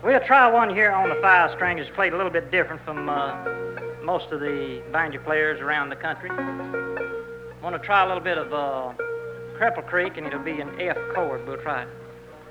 We'll try one here on the 5-string. It's played a little bit different from most of the banjo players around the country. I want to try a little bit of Cripple Creek, and it'll be an F chord. We'll try it.